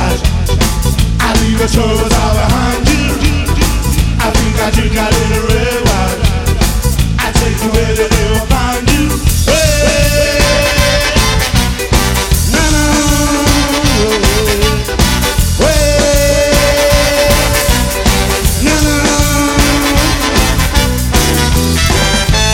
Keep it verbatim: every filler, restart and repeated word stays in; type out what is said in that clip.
watch. I leave the troubles all behind you. I think I drink a little red wine. I take you where the